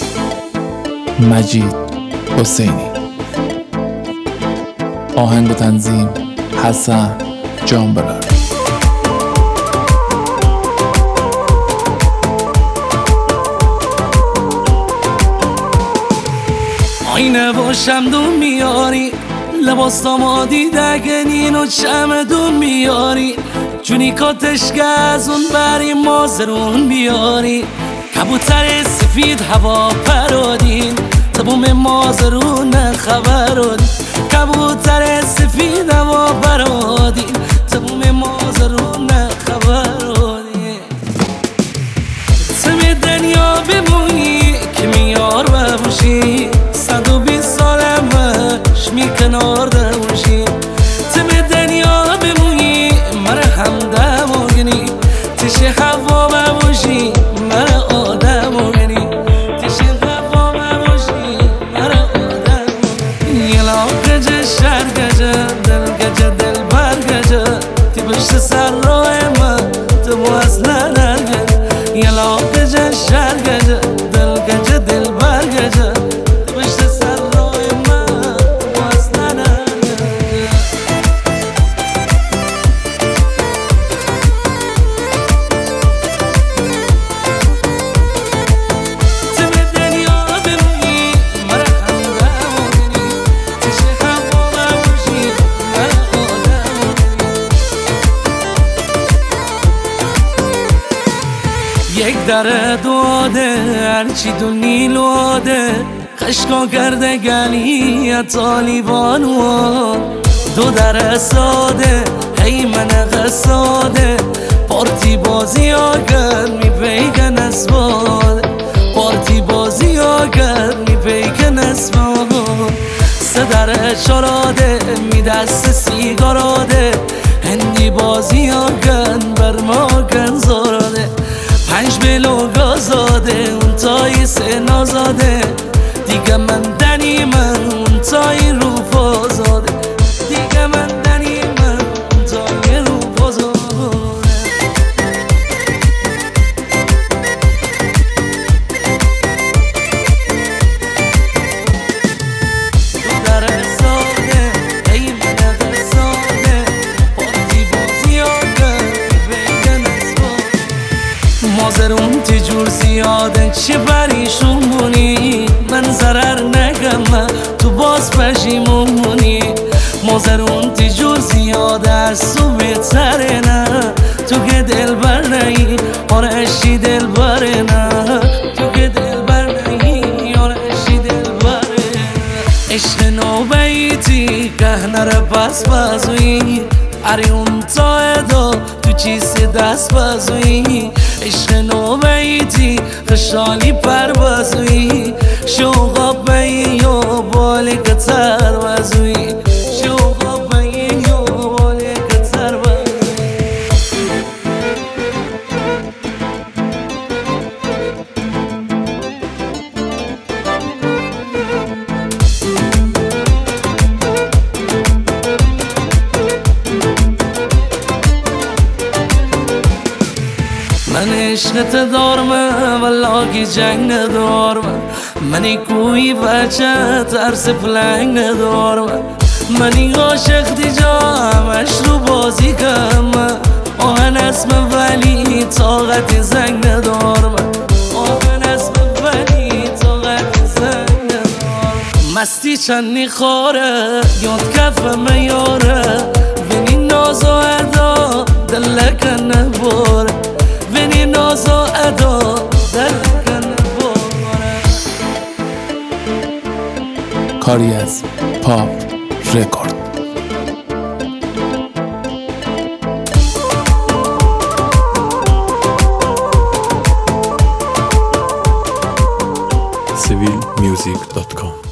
مجید حسینی. آهنگ و تنظیم حسن جانبلار. آینه و شمدون میاری، لباس دامادی دگنین و چمدون میاری، جونی کاتش گزون بری مازرون بیاری، کبوتر سفید هوا پرادین تبوم مازرون خبرون، کبوتر سفید هوا پرادین تبوم مازرون خبرون. تم دنیا بمونی که میار ببوشی، 120 سالم باش می کنار دوشی. تم دنیا بمونی مره همدم و گنی، تش هوا ببوشی مره آدم و گنی، تش هوا ببوشی مره آدم و گنی. یلا گجه شهر گجه دل گجه دل بر گجه، تی پشت سر راه من تو باز ننگه. یلا گجه شهر گجه دل گجه دل بر گجه، تی پشت سر راه من تو باز ننگه. تم دنیا بمونی مره همدم و گنی، تش هوا ببوشی مره آدم و گنی. یک در داده هرچی دو نیلواده، خشکا کرده گلی طالیبانو، دو در ساده هی من قصاده، پارتی بازی آگر می پیکن اسباده، پارتی بازی آگر می پیکن اسباده. سه در چراده می دست سیگاراده، هندی بازی آگن بر ما کن زاراده، 5 بلو گازاده اون تای سه نازاده، دیگه من دنی من اون تای رو پازاده، دیگه من دنی من اون تای رو پازاده. دو در ساده ای من قصاده، پارتی بازی آگر بگن اسباده. مازرون تجور زیاده چه پریشون مونی، من ضرر نگم تو باز پشیمون مونی. مازرون تجور زیاده از تو بهتره نه، تو که دل بر نهی آرشی دل بره نه، تو که دل بر نهی آرشی دل بره. عشق نوبیتی که نره پس بازوی، اریون تا ادا تو چیست دست بازوی. عشق نوبیتی خشالی پر بازوی، شوقا بایی و بالی کتر بازوی، شوقا بایی و بالی کتر بازوی. من عشقت دارم والا کی جنگ ندارم، منی کوی بچه ترس پلنگ ندارم، منی عاشق دی جامش رو بازی کم، آهن اسم ولی طاقت زنگ ندارم، آهن اسم ولی طاقت زنگ ندارم. مستی چندی خوره یاد کف میاره، بینی ناز و ادا دلک نباره، بینی ناز و ادا دلک نباره. کاری از پاپ رکورد. civilmusic.com